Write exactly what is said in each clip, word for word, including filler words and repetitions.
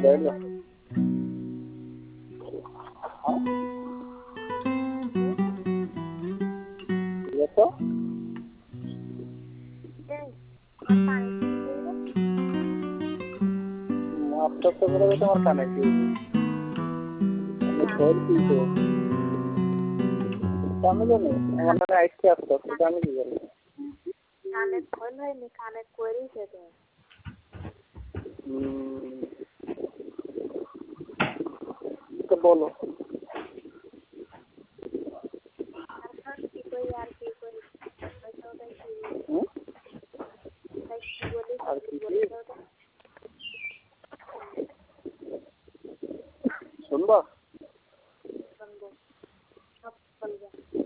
অসুবিধা হলো? ঠিক আছে আস্তে আস্তে করে তোমার কানে কি আমি ধরছি তো আমি জানি আমার কানে আসছে আস্তে আস্তে আমি কি জানি কানে ফোন হয়নি কানে করেছে তো তো বলো কি করি আর কি করি আর কি শুনবা শুনবো সব বলবো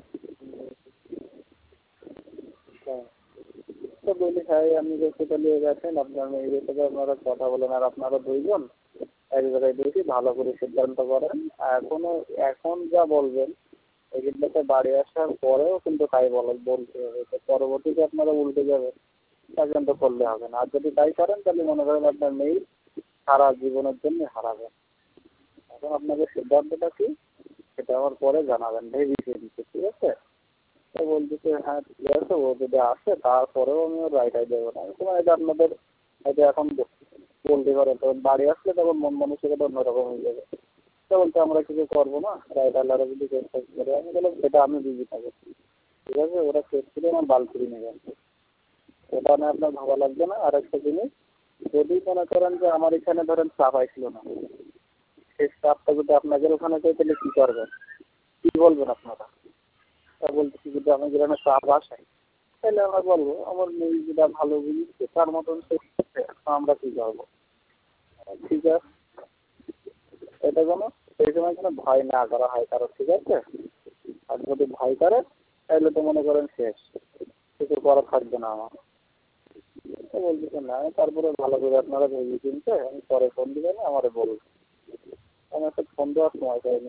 তো বলি হ্যাঁ আপনি যেতে নিয়ে গেছেন আপনার মেয়েদের সাথে আপনারা কথা বলেন আর আপনারা দুইজন এক জায়গায় বেশি ভালো করে সিদ্ধান্ত করেন এখনো এখন যা বলবেন এগুলোতে বাড়ি আসার পরেও কিন্তু তাই বলেন বলতে হবে তো পরবর্তীতে আপনারা উল্টে যাবেন তা কিন্তু করলে হবে না আর যদি তাই করেন তাহলে মনে করেন আপনার মেয়ে সারা জীবনের জন্য হারাবেন এখন আপনাদের সিদ্ধান্তটা কি সেটা আমার পরে জানাবেন ভেবে চিনতে ঠিক আছে তো বলতেছে হ্যাঁ ঠিক আছে ও যদি আসে তারপরেও আমি ওর রায়টাই দেবো না তোমার এটা আপনাদের এটা এখন বলতে পারে তখন বাড়ি আসলে তখন মন মানসিকতা অন্যরকম হয়ে যাবে তো বলতে আমরা কিছু করবো না রাইট আল্লাহরা যদি চেষ্টা করে আমি বললাম সেটা আমি বিজি থাকবো ঠিক আছে ওরা চেক করে আমার বাল ফিরে নেবে ওটা না আপনার ভালো লাগবে না আর একটা জিনিস যদি মনে করেন যে আমার এখানে ধরেন চাপ আসছিল না সেই চাপটা যদি আপনাদের ওখানে চাই তাহলে কী করবেন কী বলবেন আপনারা তা বলতেছি যদি আমি যেখানে চাপ আসে তাহলে আমরা বলবো আমার মেয়ে যেটা ভালো বুঝছে তার মতন সে আমরা কী করবো ঠিক আছে এটা যেন সেই সময় যেন ভয় না করা হয় কারো ঠিক আছে আর যদি ভয় করে তাহলে তো মনে করেন শেষ কিছু করা থাকবে না আমার বলতেছে না তারপরে ভালো করে আপনারা ভেবে চিনতে আমি পরে ফোন দিবেন আমারে বলুন আমি একটা ফোন দেওয়ার সময় পাইনি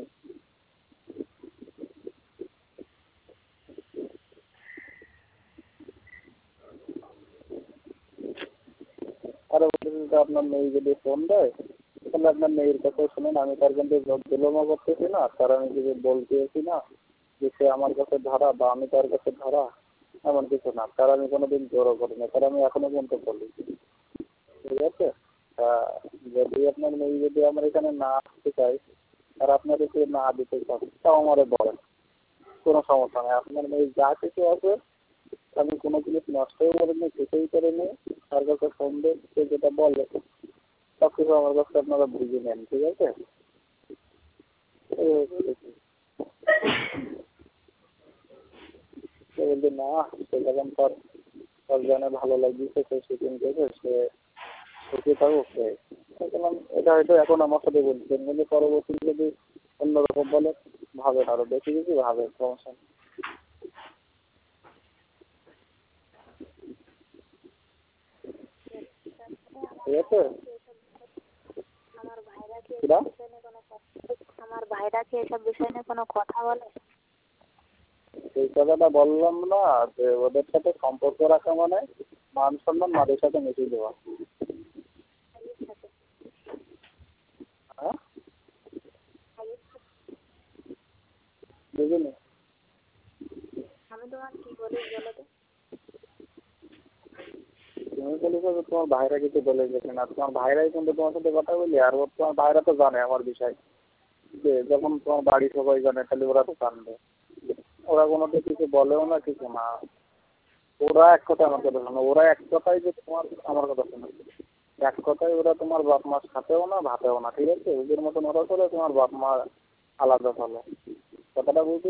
আরো বলতেছে আপনার মেয়ে যদি ফোন দেয় তাহলে আপনার মেয়ের কথাও শুনুন আমি তার কিন্তু বিলম্ব করতেছি না তার আমি কিছু বলতেছি না যে সে আমার কাছে ধরা বা আমি তার কাছে ধরা এমন কিছু না তার আমি কোনো দিন জোরও করি না তার আমি এখনো পর্যন্ত বলি ঠিক আছে তা যদি আপনার মেয়ে যদি আমার এখানে না আসতে চাই আর আপনাদেরকে না দিতে চান তাও আমারে বলেন কোনো সমস্যা নেই আপনার মেয়ে যা কিছু আছে আমি কোনো জিনিস নষ্টও করিনি কিছুই করিনি তার কাছে ফোন দিয়ে সে যেটা বলে সব কিছু আমার কাছে আপনারা বুঝে নেন ঠিক আছে বলছি না সে যখন তার সব জানে ভালো লাগিয়েছে সে শুটিং করবে সে সুখে থাকুক সে বললাম এটা হয়তো এখন আমার সাথে বলছেন কিন্তু পরবর্তীতে যদি অন্যরকম বলে ভাবেন আরও বেশি বেশি ভাবেন সমস্যা নেই ঠিক আছে আমার ভাইরা কি আমার ভাইরা কি এসব বিষয় নিয়ে কোনো কথা বলে সেই কথাটা বললাম না যে ওদের সাথে সম্পর্ক রাখা মানে মান সম্মান মাদের সাথে মিশিয়ে দেওয়া হ্যাঁ বুঝিনি আমি তোমার কি বলি বলো তো তুমি বলেছো যে তোমার ভাইরা কিছু বলে গেছে না তোমার ভাইরাই কিন্তু তোমার সাথে কথা বলি আর ওর তোমার ভাইরা তো জানে আমার বিষয় যে যখন তোমার বাড়ি সবাই জানে তাহলে ওরা তো জানবে ওরা কোনো তো কিছু বলেও না কিছু না ওরা এক কথায় আমার কথা শোনো ওরা এক কথায় যে তোমার আমার কথা শোনো এক কথায় ওরা তোমার বাপ মা খাতেও না ভাতেও না ঠিক আছে ওদের মতন ওরা করে তোমার বাপ মা আলাদা চলে কথাটা বুঝতে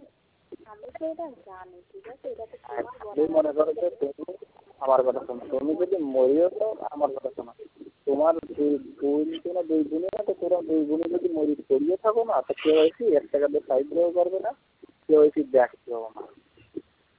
তুমি মনে করো যে তুমি আমার কথা শোনো তুমি যদি মরিও তো আমার কথা শোনো তোমার দুই দুই না দুই গুণে না তো তোরা দুই গুণে যদি মরি পড়িয়ে থাকো না তো কেউ এসে এক টাকা দিয়ে সাইড দিয়েও পারবে না কেউ এসে দেখতেও না